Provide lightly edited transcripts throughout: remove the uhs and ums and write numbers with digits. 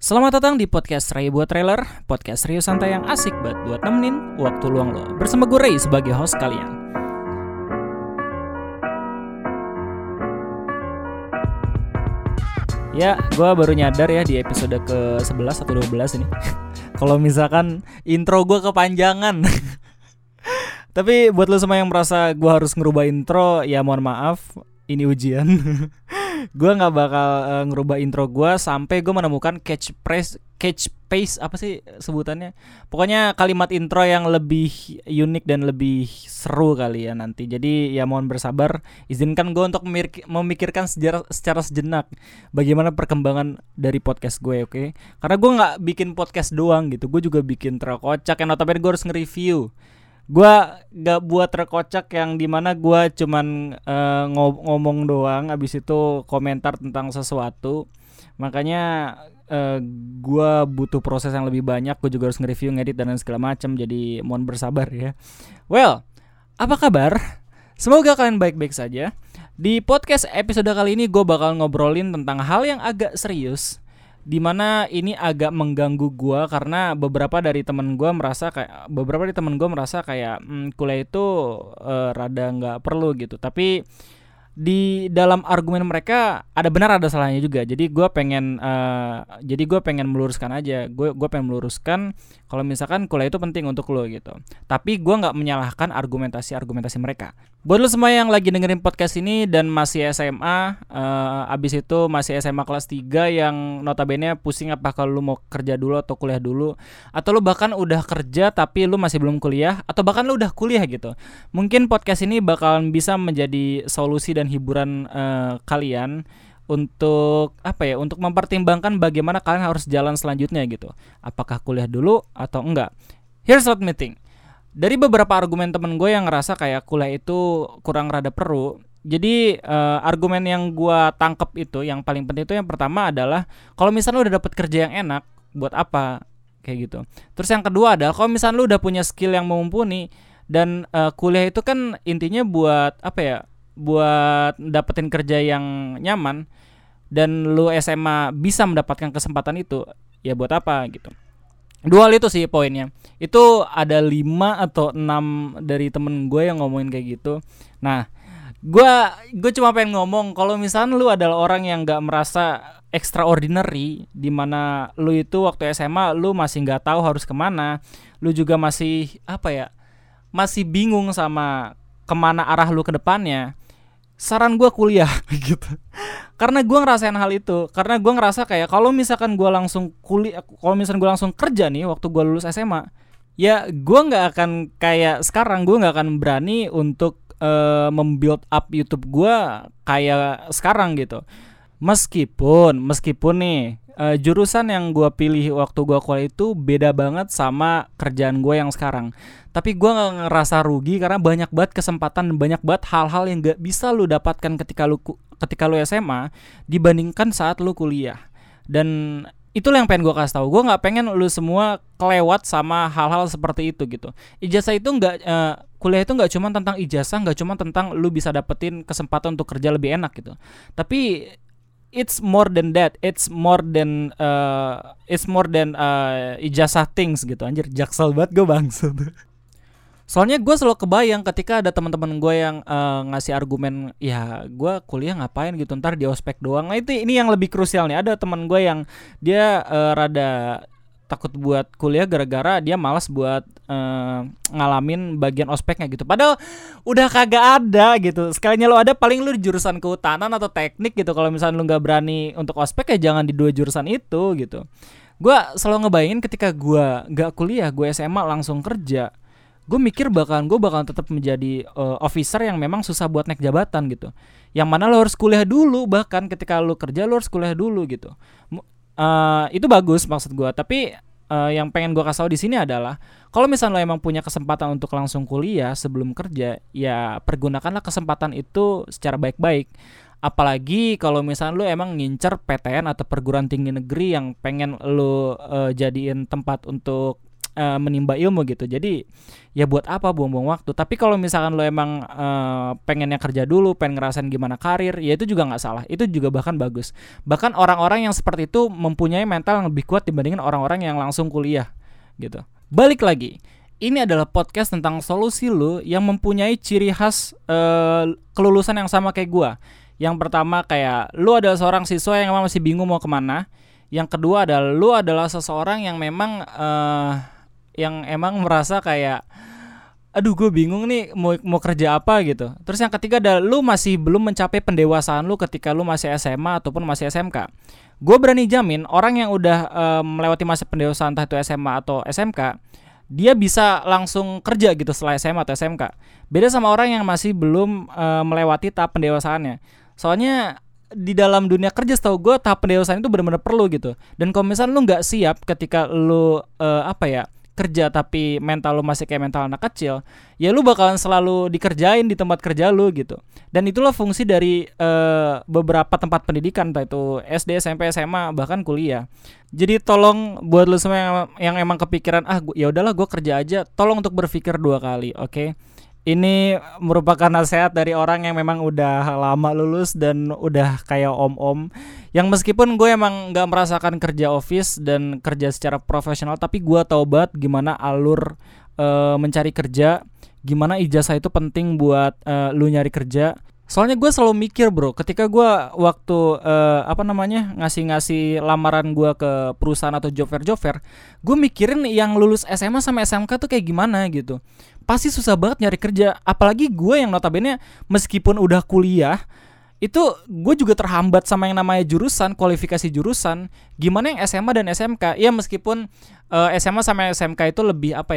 Selamat datang di podcast Ray buat trailer, podcast serius santai yang asik banget buat nemenin waktu luang lo. Bersama gue Ray sebagai host kalian. Ya, gue baru nyadar ya di episode ke-11 atau 12 ini kalau misalkan intro gue kepanjangan. Tapi buat lo semua yang merasa gue harus ngerubah intro, ya mohon maaf, ini ujian. Gue gak bakal ngerubah intro gue sampai gue menemukan catch pace apa sih sebutannya. Pokoknya kalimat intro yang lebih unik dan lebih seru kali ya nanti. Jadi ya mohon bersabar. Izinkan gue untuk memikirkan secara sejenak bagaimana perkembangan dari podcast gue, oke? Karena gue gak bikin podcast doang gitu. Gue juga bikin terkocak yang notabene gue harus nge-review. Gue gak buat terkocak yang dimana gue cuman ngomong doang, abis itu komentar tentang sesuatu. Makanya gue butuh proses yang lebih banyak. Gue juga harus nge-review, ngedit dan segala macam. Jadi mohon bersabar ya. Well, apa kabar? Semoga kalian baik-baik saja. Di podcast episode kali ini gue bakal ngobrolin tentang hal yang agak serius, dimana ini agak mengganggu gue karena beberapa dari temen gue merasa kayak kuliah itu rada nggak perlu gitu. Tapi di dalam argumen mereka ada benar ada salahnya juga. Jadi gue pengen meluruskan aja. Gue pengen meluruskan kalau misalkan kuliah itu penting untuk lo gitu. Tapi gue nggak menyalahkan argumentasi mereka. Buat lo semua yang lagi dengerin podcast ini dan masih SMA, abis itu masih SMA kelas 3 yang notabene pusing apa kalau lo mau kerja dulu atau kuliah dulu, atau lo bahkan udah kerja tapi lo masih belum kuliah, atau bahkan lo udah kuliah gitu. Mungkin podcast ini bakalan bisa menjadi solusi dan hiburan kalian untuk untuk mempertimbangkan bagaimana kalian harus jalan selanjutnya gitu. Apakah kuliah dulu atau enggak? Here's what me think. Dari beberapa argumen temen gue yang ngerasa kayak kuliah itu kurang rada perlu. Jadi argumen yang gue tangkep itu, yang paling penting itu yang pertama adalah kalau misalnya lu udah dapet kerja yang enak, buat apa? Kayak gitu. Terus yang kedua adalah kalau misalnya lu udah punya skill yang mumpuni, dan kuliah itu kan intinya buat buat dapetin kerja yang nyaman, dan lu SMA bisa mendapatkan kesempatan itu, ya buat apa gitu. Dua hal itu sih poinnya. Itu ada 5 atau 6 dari temen gue yang ngomongin kayak gitu. Nah, gue cuma pengen ngomong kalau misalnya lu adalah orang yang gak merasa extraordinary, dimana lu itu waktu SMA lu masih gak tahu harus kemana, lu juga masih masih bingung sama kemana arah lu ke depannya, saran gue kuliah gitu. Karena gue ngerasain hal itu. Karena gue ngerasa kayak kalau misalkan gue langsung kuliah, kalau misalkan gue langsung kerja nih waktu gue lulus SMA, ya gue nggak akan kayak sekarang. Gue nggak akan berani untuk membuild up YouTube gue kayak sekarang gitu. Meskipun nih jurusan yang gue pilih waktu gue kuliah itu beda banget sama kerjaan gue yang sekarang. Tapi gue gak ngerasa rugi karena banyak banget kesempatan, banyak banget hal-hal yang gak bisa lu dapatkan ketika lu SMA dibandingkan saat lu kuliah. Dan itulah yang pengen gue kasih tahu. Gue gak pengen lu semua kelewat sama hal-hal seperti itu gitu. Ijazah itu kuliah itu gak cuma tentang ijazah, gak cuma tentang lu bisa dapetin kesempatan untuk kerja lebih enak gitu. Tapi it's more than that. It's more than ijazah things gitu. Anjir, jaksel banget gue bangsa. Soalnya gue selalu kebayang ketika ada teman-teman gue yang ngasih argumen, ya gue kuliah ngapain gitu, ntar di ospek doang. Nah ini yang lebih krusial nih. Ada teman gue yang dia rada takut buat kuliah gara-gara dia malas buat ngalamin bagian ospeknya gitu. Padahal udah kagak ada gitu. Sekalinya lo ada, paling lo di jurusan kehutanan atau teknik gitu. Kalau misalnya lo gak berani untuk ospek, ya jangan di 2 jurusan itu gitu. Gue selalu ngebayangin ketika gue gak kuliah, gue SMA langsung kerja, gue mikir gue bakalan tetap menjadi officer yang memang susah buat naik jabatan gitu. Yang mana lo harus kuliah dulu, bahkan ketika lo kerja lo harus kuliah dulu gitu. Itu bagus maksud gue. Tapi yang pengen gue kasih tau di sini adalah kalau misalnya lo emang punya kesempatan untuk langsung kuliah sebelum kerja, ya pergunakanlah kesempatan itu secara baik-baik. Apalagi kalau misalnya lo emang ngincer PTN atau perguruan tinggi negeri yang pengen lo jadiin tempat untuk menimba ilmu gitu. Jadi ya buat apa buang-buang waktu. Tapi kalau misalkan lo emang pengennya kerja dulu, pengen ngerasain gimana karir, ya itu juga nggak salah, itu juga bahkan bagus. Bahkan orang-orang yang seperti itu mempunyai mental yang lebih kuat dibandingin orang-orang yang langsung kuliah gitu. Balik lagi, ini adalah podcast tentang solusi lo yang mempunyai ciri khas kelulusan yang sama kayak gue. Yang pertama kayak lu adalah seorang siswa yang memang masih bingung mau kemana. Yang kedua adalah lu adalah seseorang yang memang yang emang merasa kayak aduh gue bingung nih mau kerja apa gitu. Terus yang ketiga adalah lu masih belum mencapai pendewasaan lu ketika lu masih SMA ataupun masih SMK. Gue berani jamin orang yang udah melewati masa pendewasaan entah itu SMA atau SMK, dia bisa langsung kerja gitu setelah SMA atau SMK. Beda sama orang yang masih belum melewati tahap pendewasaannya. Soalnya di dalam dunia kerja setahu gue tahap pendewasaan itu benar-benar perlu gitu. Dan kalau misalnya lu nggak siap ketika lu kerja tapi mental lu masih kayak mental anak kecil, ya lu bakalan selalu dikerjain di tempat kerja lu gitu. Dan itulah fungsi dari beberapa tempat pendidikan, entah itu SD, SMP, SMA, bahkan kuliah. Jadi tolong buat lu semua yang emang kepikiran ya udahlah gue kerja aja, tolong untuk berpikir 2 kali, oke? Ini merupakan nasihat dari orang yang memang udah lama lulus dan udah kayak om-om, yang meskipun gue emang gak merasakan kerja office dan kerja secara profesional, tapi gue tahu banget gimana alur mencari kerja, gimana ijazah itu penting buat lu nyari kerja. Soalnya gue selalu mikir bro, ketika gue waktu ngasih lamaran gue ke perusahaan atau job fair, gue mikirin yang lulus SMA sama SMK tuh kayak gimana gitu. Pasti susah banget nyari kerja. Apalagi gue yang notabene meskipun udah kuliah, itu gue juga terhambat sama yang namanya jurusan, kualifikasi jurusan. Gimana yang SMA dan SMK? Ya meskipun SMA sama SMK itu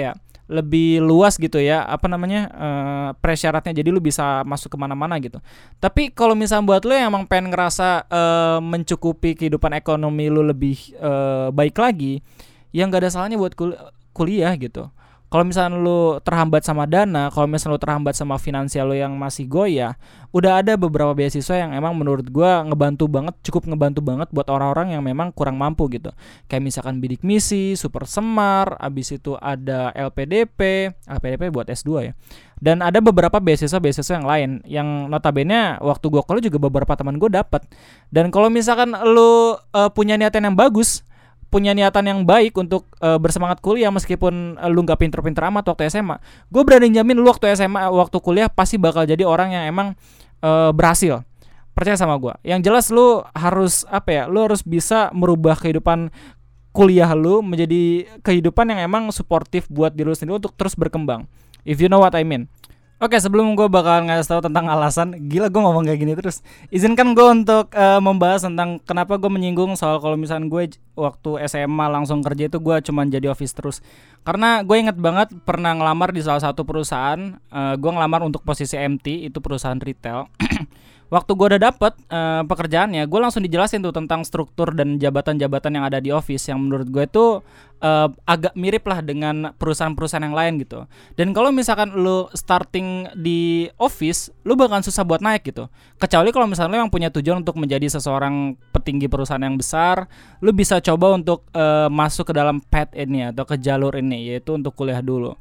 lebih luas gitu ya, prasyaratnya, jadi lu bisa masuk kemana-mana gitu. Tapi kalau misalnya buat lu yang emang pengen ngerasa mencukupi kehidupan ekonomi lu lebih baik lagi, ya nggak ada salahnya buat kuliah gitu. Kalau misalnya lu terhambat sama dana, kalau misalnya lu terhambat sama finansial lu yang masih goyah, udah ada beberapa beasiswa yang emang menurut gua cukup ngebantu banget buat orang-orang yang memang kurang mampu gitu. Kayak misalkan Bidik Misi, Super Semar, abis itu ada LPDP buat S2 ya. Dan ada beberapa beasiswa yang lain yang notabene waktu gua kuliah juga beberapa teman gua dapat. Dan kalau misalkan lu punya niatan yang bagus, punya niatan yang baik untuk bersemangat kuliah meskipun lu gak pinter-pinter amat waktu SMA, gue berani jamin lu waktu SMA, waktu kuliah pasti bakal jadi orang yang emang berhasil. Percaya sama gue. Yang jelas lu harus lu harus bisa merubah kehidupan kuliah lu menjadi kehidupan yang emang suportif buat diri lu sendiri untuk terus berkembang. If you know what I mean. Oke, sebelum gue bakal ngasih tahu tentang alasan, gila gue ngomong kayak gini terus. Izinkan gue untuk membahas tentang kenapa gue menyinggung soal kalau misalnya gue waktu SMA langsung kerja itu gue cuman jadi office terus. Karena gue inget banget pernah ngelamar di salah satu perusahaan, gue ngelamar untuk posisi MT, itu perusahaan retail. Waktu gue udah dapet pekerjaannya, gue langsung dijelasin tuh tentang struktur dan jabatan-jabatan yang ada di office, yang menurut gue itu agak mirip lah dengan perusahaan-perusahaan yang lain gitu. Dan kalau misalkan lu starting di office, lu bakalan susah buat naik gitu. Kecuali kalau misalnya lu yang punya tujuan untuk menjadi seseorang petinggi perusahaan yang besar, lu bisa coba untuk masuk ke dalam path ini atau ke jalur ini, yaitu untuk kuliah dulu.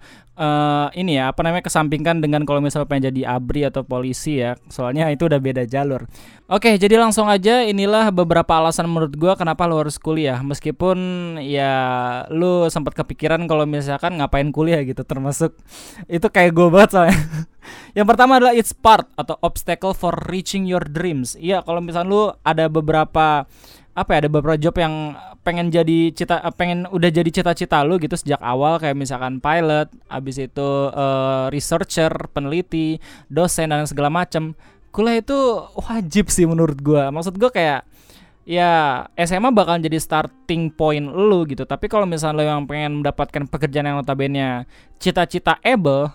Kesampingkan dengan kalau misalnya pengen jadi ABRI atau polisi ya, soalnya itu udah beda jalur. Oke, jadi langsung aja, inilah beberapa alasan menurut gue kenapa lu harus kuliah. Meskipun ya lu sempat kepikiran kalau misalkan ngapain kuliah gitu, termasuk itu kayak gue banget soalnya. Yang pertama adalah it's part atau obstacle for reaching your dreams. Iya, kalau misalnya lu ada beberapa job yang pengen udah jadi cita-cita lu gitu sejak awal, kayak misalkan pilot, abis itu researcher, peneliti, dosen dan segala macam. Kuliah itu wajib sih menurut gua. Maksud gua kayak ya SMA bakal jadi starting point lu gitu. Tapi kalau misalnya lu yang pengen mendapatkan pekerjaan yang notabene cita-cita-able,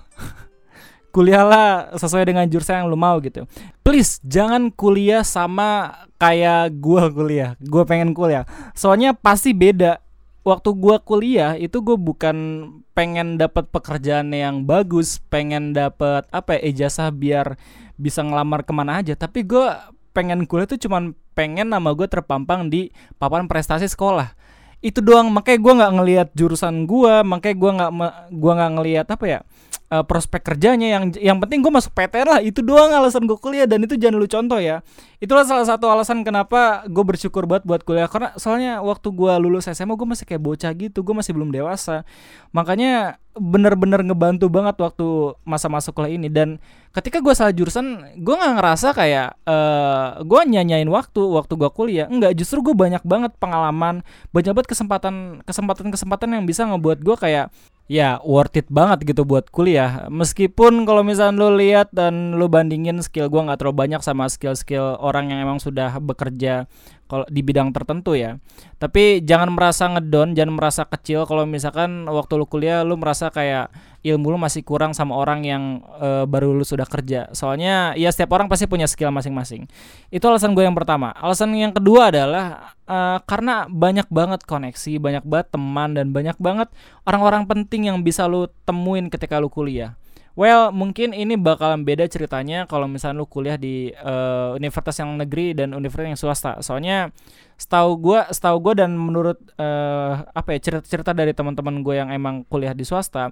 kuliahlah sesuai dengan jurusan yang lu mau gitu. Please jangan kuliah sama kayak gua kuliah. Gua pengen kuliah. Soalnya pasti beda. Waktu gua kuliah itu gua bukan pengen dapat pekerjaan yang bagus, pengen dapat ijazah biar bisa ngelamar kemana aja. Tapi gua pengen kuliah tuh cuman pengen nama gua terpampang di papan prestasi sekolah. Itu doang, makanya gue nggak ngelihat jurusan gue, makanya gue nggak ngelihat apa ya, prospek kerjanya. Yang penting gue masuk PTN lah, itu doang alasan gue kuliah. Dan itu jangan lu contoh ya. Itulah salah satu alasan kenapa gue bersyukur banget buat kuliah, karena soalnya waktu gue lulus SMA gue masih kayak bocah gitu, gue masih belum dewasa. Makanya bener-bener ngebantu banget waktu masa masuk kuliah ini. Dan ketika gue salah jurusan, gue nggak ngerasa kayak gue nyanyain waktu gue kuliah. Enggak, justru gue banyak banget pengalaman, banyak banget kesempatan yang bisa ngebuat gue kayak ya worth it banget gitu buat kuliah. Meskipun kalau misalnya lo lihat dan lo bandingin skill gue nggak terlalu banyak sama skill orang yang emang sudah bekerja kalau di bidang tertentu ya. Tapi jangan merasa ngedown, jangan merasa kecil kalau misalkan waktu lu kuliah lu merasa kayak ilmu lu masih kurang sama orang yang baru lu sudah kerja. Soalnya ya setiap orang pasti punya skill masing-masing. Itu alasan gue yang pertama. Alasan yang kedua adalah karena banyak banget koneksi, banyak banget teman, dan banyak banget orang-orang penting yang bisa lu temuin ketika lu kuliah. Well, mungkin ini bakalan beda ceritanya kalau misalnya lu kuliah di universitas yang negeri dan universitas yang swasta. Soalnya setahu gue dan menurut apa ya, cerita-cerita dari teman-teman gue yang emang kuliah di swasta,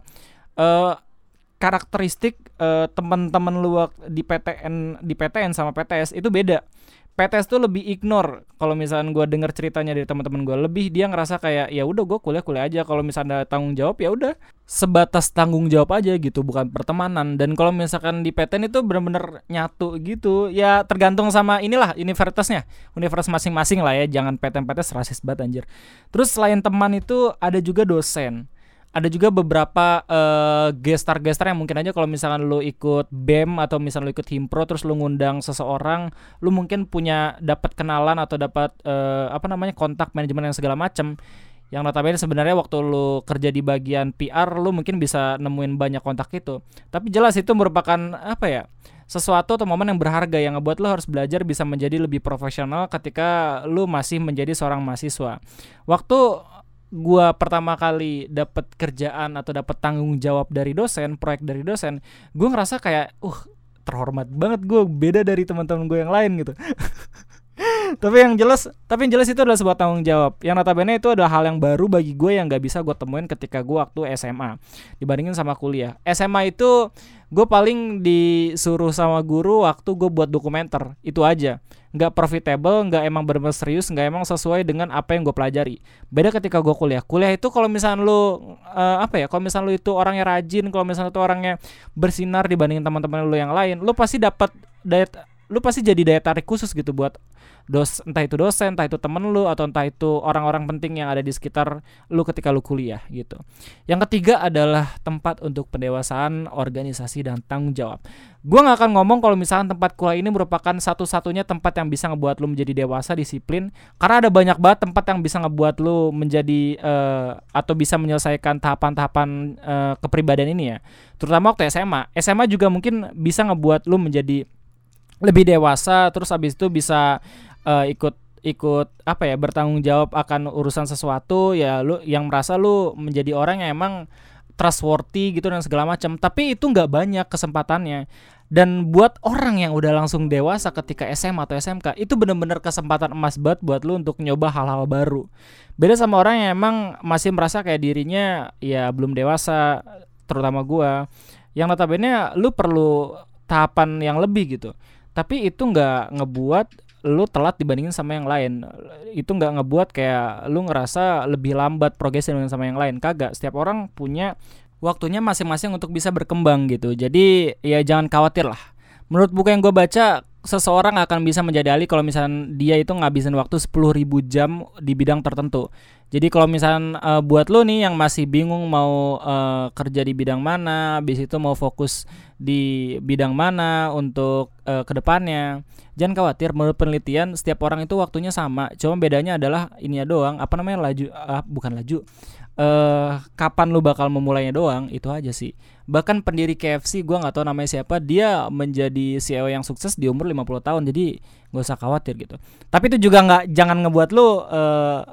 karakteristik teman-teman lu di PTN sama PTS itu beda. PTS tuh lebih ignore. Kalau misalnya gue dengar ceritanya dari teman-teman gue, lebih dia ngerasa kayak ya udah gue kuliah aja. Kalau misalnya ada tanggung jawab ya udah sebatas tanggung jawab aja gitu, bukan pertemanan. Dan kalau misalkan di PTN itu benar-benar nyatu gitu. Ya tergantung sama inilah universitasnya, universitas masing-masing lah ya. Jangan PTN rasis banget anjir. Terus selain teman itu ada juga dosen. Ada juga beberapa gestar yang mungkin aja kalau misalkan lu ikut BEM atau misalkan lu ikut Himpro terus lu ngundang seseorang, lu mungkin punya dapat kenalan atau dapat kontak manajemen yang segala macam. Yang notabene sebenarnya waktu lu kerja di bagian PR lu mungkin bisa nemuin banyak kontak itu. Tapi jelas itu merupakan sesuatu atau momen yang berharga yang ngebuat lu harus belajar bisa menjadi lebih profesional ketika lu masih menjadi seorang mahasiswa. Waktu gua pertama kali dapat kerjaan atau dapat tanggung jawab dari dosen, proyek dari dosen, gua ngerasa kayak terhormat banget, gua beda dari teman-teman gue yang lain gitu. Tapi yang jelas itu adalah sebuah tanggung jawab. Yang notabene itu adalah hal yang baru bagi gue yang gak bisa gue temuin ketika gue waktu SMA dibandingin sama kuliah. SMA itu gue paling disuruh sama guru waktu gue buat dokumenter, itu aja. Gak profitable, gak emang bener-bener serius, gak emang sesuai dengan apa yang gue pelajari. Beda ketika gue kuliah. Kuliah itu kalau misalnya lu kalau misalnya lu itu orangnya rajin, kalau misalnya itu orangnya bersinar dibandingin teman-teman lu yang lain, lu pasti jadi daya tarik khusus gitu buat entah itu dosen, entah itu temen lu, atau entah itu orang-orang penting yang ada di sekitar lu ketika lu kuliah gitu. Yang ketiga adalah tempat untuk pendewasaan, organisasi, dan tanggung jawab. Gue gak akan ngomong kalau misalkan tempat kuliah ini merupakan satu-satunya tempat yang bisa ngebuat lu menjadi dewasa, disiplin, karena ada banyak banget tempat yang bisa ngebuat lu menjadi atau bisa menyelesaikan tahapan-tahapan kepribadian ini ya. Terutama waktu SMA juga mungkin bisa ngebuat lu menjadi lebih dewasa, terus abis itu bisa ikut bertanggung jawab akan urusan sesuatu ya, lu yang merasa lu menjadi orang yang emang trustworthy gitu dan segala macam. Tapi itu nggak banyak kesempatannya. Dan buat orang yang udah langsung dewasa ketika SMA atau SMK, itu benar-benar kesempatan emas banget buat lu untuk nyoba hal-hal baru. Beda sama orang yang emang masih merasa kayak dirinya ya belum dewasa, terutama gua, yang notabene lu perlu tahapan yang lebih gitu. Tapi itu nggak ngebuat lu telat dibandingin sama yang lain. Itu nggak ngebuat kayak lu ngerasa lebih lambat progresnya dengan sama yang lain. Kagak. Setiap orang punya waktunya masing-masing untuk bisa berkembang gitu. Jadi ya jangan khawatir lah. Menurut buku yang gue baca, seseorang akan bisa menjadi ahli kalau misalnya dia itu ngabisin waktu 10.000 jam di bidang tertentu. Jadi kalau misalnya buat lo nih yang masih bingung mau kerja di bidang mana, habis itu mau fokus di bidang mana untuk kedepannya, jangan khawatir. Menurut penelitian setiap orang itu waktunya sama, cuma bedanya adalah ininya doang, kapan lu bakal memulainya doang, itu aja sih. Bahkan pendiri KFC, gue gak tahu namanya siapa, dia menjadi CEO yang sukses di umur 50 tahun. Jadi gak usah khawatir gitu. Tapi itu juga jangan ngebuat lu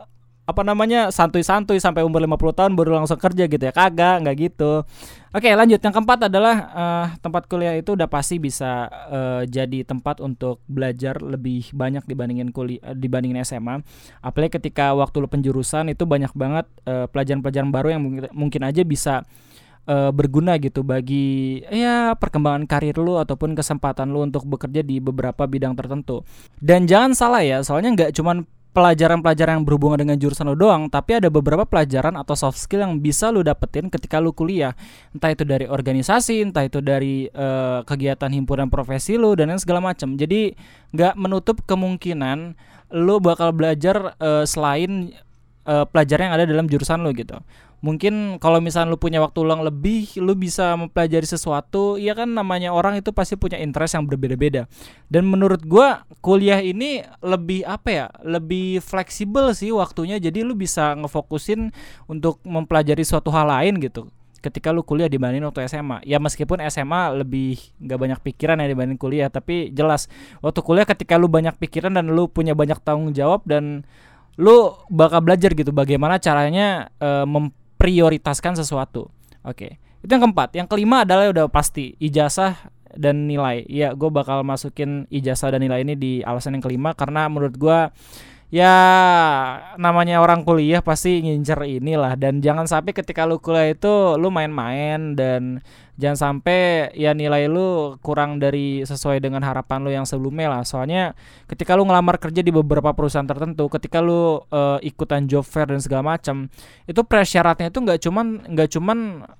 santuy-santuy sampai umur 50 tahun baru langsung kerja gitu ya. Kagak, enggak gitu. Oke, lanjut. Yang keempat adalah tempat kuliah itu udah pasti bisa jadi tempat untuk belajar lebih banyak dibandingin SMA. Apalagi ketika waktu lu penjurusan itu banyak banget pelajaran-pelajaran baru yang mungkin aja bisa berguna gitu bagi ya perkembangan karir lu ataupun kesempatan lu untuk bekerja di beberapa bidang tertentu. Dan jangan salah ya, soalnya nggak cuman pelajaran-pelajaran yang berhubungan dengan jurusan lu doang, tapi ada beberapa pelajaran atau soft skill yang bisa lu dapetin ketika lu kuliah. Entah itu dari organisasi, entah itu dari kegiatan himpunan profesi lu dan segala macam. Jadi nggak menutup kemungkinan lu bakal belajar selain pelajaran yang ada dalam jurusan lu gitu. Mungkin kalau misalnya lu punya waktu luang lebih, lu bisa mempelajari sesuatu. Ya kan namanya orang itu pasti punya interest yang berbeda-beda. Dan menurut gua kuliah ini lebih lebih fleksibel sih waktunya. Jadi lu bisa ngefokusin untuk mempelajari suatu hal lain gitu ketika lu kuliah dibanding waktu SMA. Ya meskipun SMA lebih gak banyak pikiran ya dibanding kuliah, tapi jelas waktu kuliah ketika lu banyak pikiran dan lu punya banyak tanggung jawab dan lu bakal belajar gitu bagaimana caranya memprioritaskan sesuatu. Oke. Itu yang keempat. Yang kelima adalah udah pasti ijazah dan nilai. Ya, gue bakal masukin ijazah dan nilai ini di alasan yang kelima karena menurut gue ya namanya orang kuliah pasti ngincer inilah. Dan jangan sampai ketika lu kuliah itu lu main-main dan jangan sampai ya nilai lu kurang dari sesuai dengan harapan lu yang sebelumnya lah. Soalnya ketika lu ngelamar kerja di beberapa perusahaan tertentu, ketika lu ikutan job fair dan segala macam, itu persyaratnya itu nggak cuman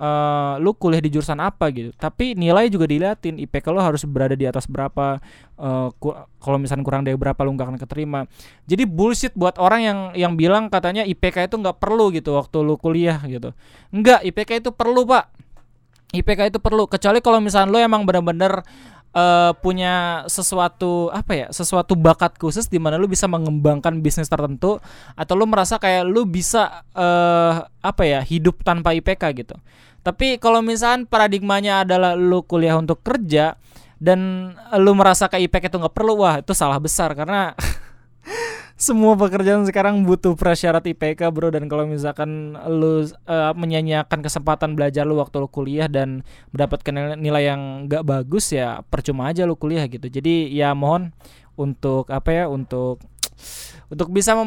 lu kuliah di jurusan apa gitu, tapi nilai juga diliatin. IPK lu harus berada di atas berapa, kalau misalnya kurang dari berapa lu nggak akan keterima. Jadi bullshit buat orang yang bilang katanya IPK itu nggak perlu gitu waktu lu kuliah gitu. Enggak, IPK itu perlu, Pak. IPK itu perlu, kecuali kalau misalnya lo emang benar-benar punya sesuatu bakat khusus di mana lo bisa mengembangkan bisnis tertentu, atau lo merasa kayak lo bisa hidup tanpa IPK gitu. Tapi kalau misalnya paradigmanya adalah lo kuliah untuk kerja dan lo merasa kayak IPK itu nggak perlu, wah itu salah besar karena semua pekerjaan sekarang butuh prasyarat IPK, bro. Dan kalau misalkan lu menyanyiakan kesempatan belajar lu waktu lu kuliah dan mendapatkan nilai yang gak bagus, ya percuma aja lu kuliah gitu. Jadi ya mohon untuk untuk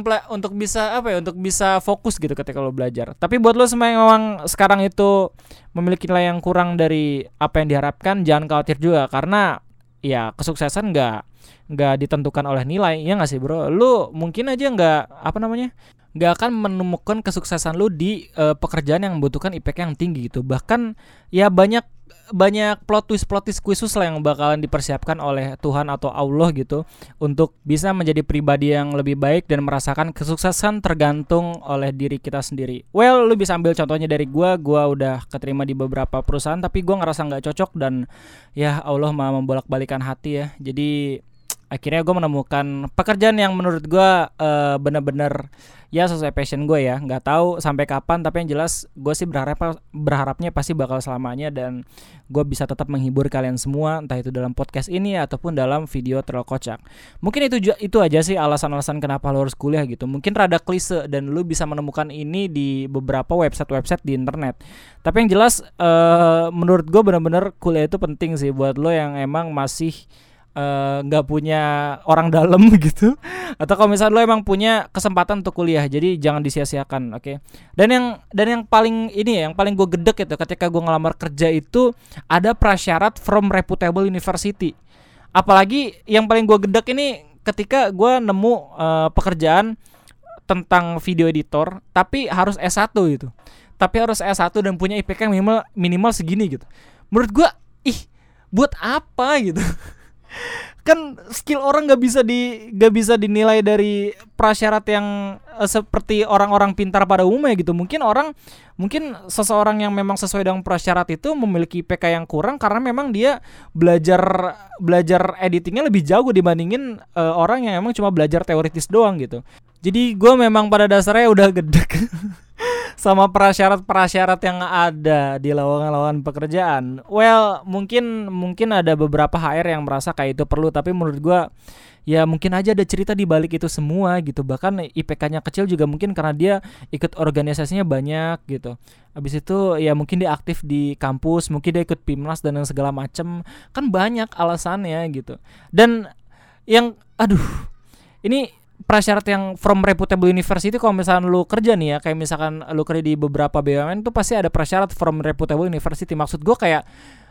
bisa fokus gitu ketika lo belajar. Tapi buat lo semua yang memang sekarang itu memiliki nilai yang kurang dari apa yang diharapkan, jangan khawatir juga karena ya kesuksesan nggak ditentukan oleh nilai, ya nggak sih bro? Lu mungkin aja nggak akan menemukan kesuksesan lu di pekerjaan yang membutuhkan IPK yang tinggi gitu. Bahkan ya banyak plot twist khusus lah yang bakalan dipersiapkan oleh Tuhan atau Allah gitu untuk bisa menjadi pribadi yang lebih baik dan merasakan kesuksesan tergantung oleh diri kita sendiri. Well, lu bisa ambil contohnya dari gua udah keterima di beberapa perusahaan tapi gua ngerasa nggak cocok dan ya Allah maha membolak-balikan hati ya. Jadi akhirnya gue menemukan pekerjaan yang menurut gue benar-benar ya sesuai passion gue ya. Nggak tahu sampai kapan, tapi yang jelas gue sih berharapnya pasti bakal selamanya dan gue bisa tetap menghibur kalian semua, entah itu dalam podcast ini ataupun dalam video terlalu kocak. Mungkin itu aja sih alasan-alasan kenapa lo harus kuliah gitu. Mungkin rada klise dan lo bisa menemukan ini di beberapa website di internet. Tapi yang jelas menurut gue benar-benar kuliah itu penting sih buat lo yang emang masih nggak punya orang dalam gitu, atau kalau misalnya lo emang punya kesempatan untuk kuliah, jadi jangan disia-siakan, oke? Dan yang paling gue gedek itu ketika gue ngelamar kerja itu ada prasyarat from reputable university. Apalagi yang paling gue gedek ini ketika gue nemu pekerjaan tentang video editor tapi harus S1 gitu. Tapi harus S1 dan punya IPK minimal segini gitu. Menurut gue, buat apa gitu? Kan skill orang gak bisa dinilai dari prasyarat yang seperti orang-orang pintar pada umumnya gitu. Mungkin seseorang yang memang sesuai dengan prasyarat itu memiliki IPK yang kurang karena memang dia belajar editingnya lebih jago dibandingin orang yang memang cuma belajar teoritis doang gitu. Jadi gue memang pada dasarnya udah gedek sama prasyarat-prasyarat yang ada di lowongan-lowongan pekerjaan. Well, mungkin ada beberapa HR yang merasa kayak itu perlu, tapi menurut gua ya mungkin aja ada cerita di balik itu semua gitu. Bahkan IPK-nya kecil juga mungkin karena dia ikut organisasinya banyak gitu. Habis itu ya mungkin dia aktif di kampus, mungkin dia ikut PIMNAS dan segala macem. Kan banyak alasannya gitu. Dan yang ini prasyarat yang from reputable university. Kalau misalkan lu kerja nih ya, kayak misalkan lu kerja di beberapa BUMN tuh pasti ada prasyarat from reputable university. Maksud gue kayak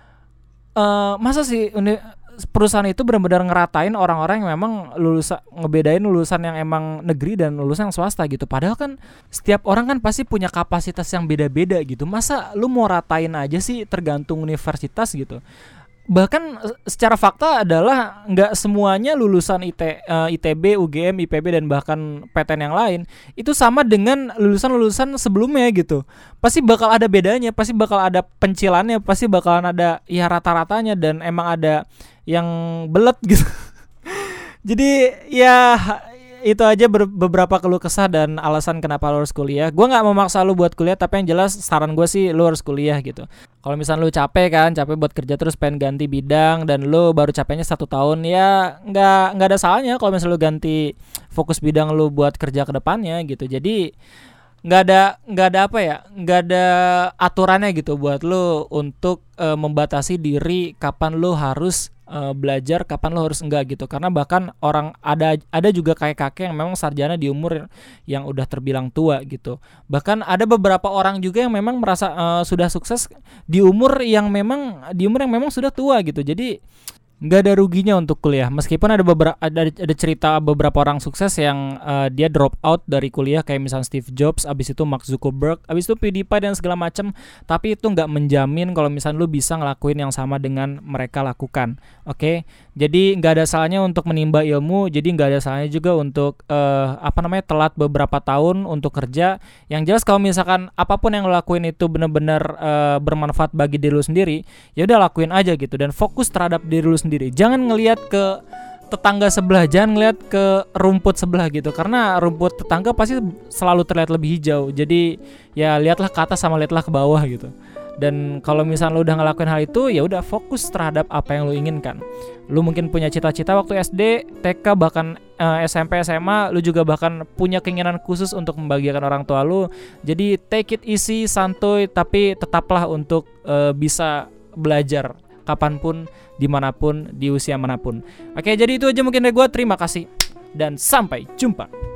masa sih perusahaan itu benar-benar ngeratain orang-orang yang memang ngebedain lulusan yang emang negeri dan lulusan yang swasta gitu. Padahal kan setiap orang kan pasti punya kapasitas yang beda-beda gitu. Masa lu mau ratain aja sih tergantung universitas gitu. Bahkan secara fakta adalah nggak semuanya lulusan ITB, UGM, IPB dan bahkan PTN yang lain itu sama dengan lulusan-lulusan sebelumnya gitu. Pasti bakal ada bedanya, pasti bakal ada pencilannya, pasti bakalan ada ya rata-ratanya dan emang ada yang belet gitu. Jadi ya itu aja beberapa keluh kesah dan alasan kenapa lo harus kuliah. Gue nggak memaksa lo buat kuliah, tapi yang jelas saran gue sih lo harus kuliah gitu. Kalau misalnya lo capek buat kerja terus pengen ganti bidang dan lo baru capeknya 1 tahun, ya nggak ada salahnya kalau misalnya lo ganti fokus bidang lo buat kerja ke depannya gitu. Jadi nggak ada aturannya gitu buat lo untuk membatasi diri kapan lo harus belajar, kapan lo harus enggak gitu. Karena bahkan orang ada juga kakek-kakek yang memang sarjana di umur yang udah terbilang tua gitu. Bahkan ada beberapa orang juga yang memang merasa sudah sukses di umur yang memang sudah tua gitu. Jadi nggak ada ruginya untuk kuliah. Meskipun ada cerita beberapa orang sukses yang dia drop out dari kuliah, kayak misalnya Steve Jobs, abis itu Mark Zuckerberg, abis itu PewDiePie dan segala macam. Tapi itu nggak menjamin kalau misalnya lu bisa ngelakuin yang sama dengan mereka lakukan. Oke? Jadi nggak ada salahnya untuk menimba ilmu. Jadi nggak ada salahnya juga untuk telat beberapa tahun untuk kerja. Yang jelas kalau misalkan apapun yang lo lakuin itu benar-benar bermanfaat bagi diri lu sendiri, ya udah lakuin aja gitu dan fokus terhadap diri lu sendiri. Jangan ngelihat ke tetangga sebelah, jangan ngelihat ke rumput sebelah gitu, karena rumput tetangga pasti selalu terlihat lebih hijau. Jadi ya lihatlah ke atas sama lihatlah ke bawah gitu. Dan kalau misalnya lu udah ngelakuin hal itu, ya udah fokus terhadap apa yang lu inginkan. Lu mungkin punya cita-cita waktu SD, TK, bahkan SMP, SMA, lu juga bahkan punya keinginan khusus untuk membahagiakan orang tua lu. Jadi take it easy, santuy, tapi tetaplah untuk bisa belajar kapanpun, dimanapun, di usia manapun. Oke, jadi itu aja mungkin dari gue. Terima kasih dan sampai jumpa.